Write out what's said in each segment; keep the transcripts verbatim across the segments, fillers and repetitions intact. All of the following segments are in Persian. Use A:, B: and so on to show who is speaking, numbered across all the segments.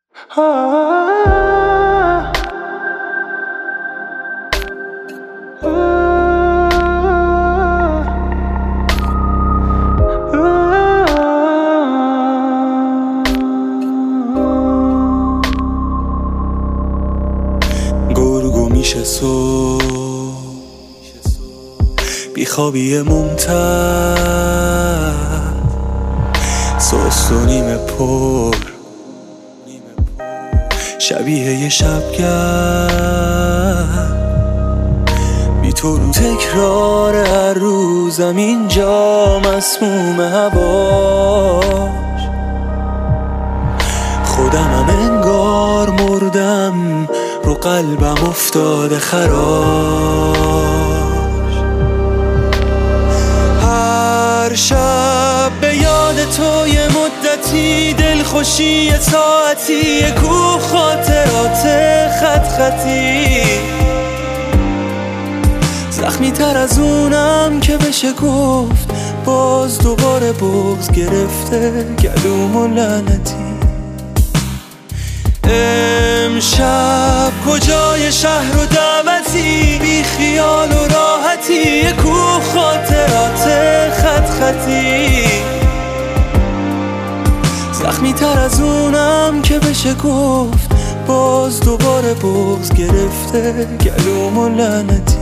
A: گرگو میشه صبح بیخوابی ممتد، سست و نیمه پر شبیه یه شبگرد، بی تو رو تکرار هر روزم اینجا مسموم هواش. خودمم انگار مردم، رو قلبم افتاده خراش. هر شب به یاد تو یه مدتی، دلخوشی یه ساعتی، یه کوه خاطرات خط خطی، زخمی تر از اونم که بشه گفت، باز دوباره بغض گرفته گلوم و لعنتی. امشب کجای شهر و دعوتی، بی خیال و راحتی، یه کوه خاطرات خط خطی، زخمی تر از اونم که بشه گفت، باز دوباره بغض گرفته گلوم و لعنتی.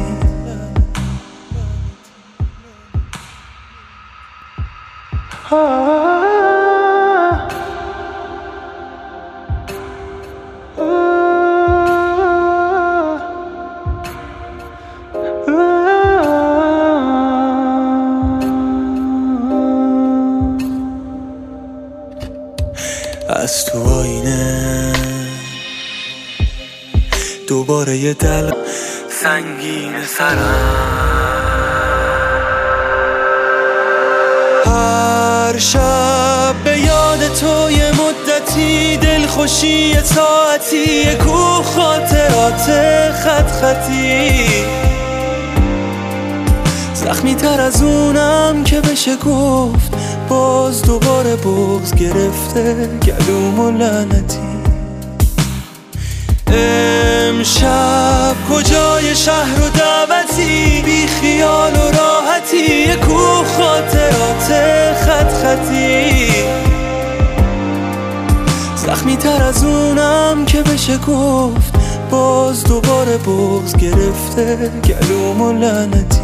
A: از تو آینه دوباره یه دل سنگین سرم. هر شب به یاد تو یه مدتی، دلخوشی یه ساعتی، یه کوه خاطرات خط خطی، زخمی تر از اونم که بشه گفت، باز دوباره بغض گرفته گلوم و لعنتی. امشب کجای شهر و دعوتی، بی خیال و راحتی، یه کوه خاطرات خط خطی، زخمی تر از اونم که بشه گفت، باز دوباره بغض گرفته گلوم و لعنتی.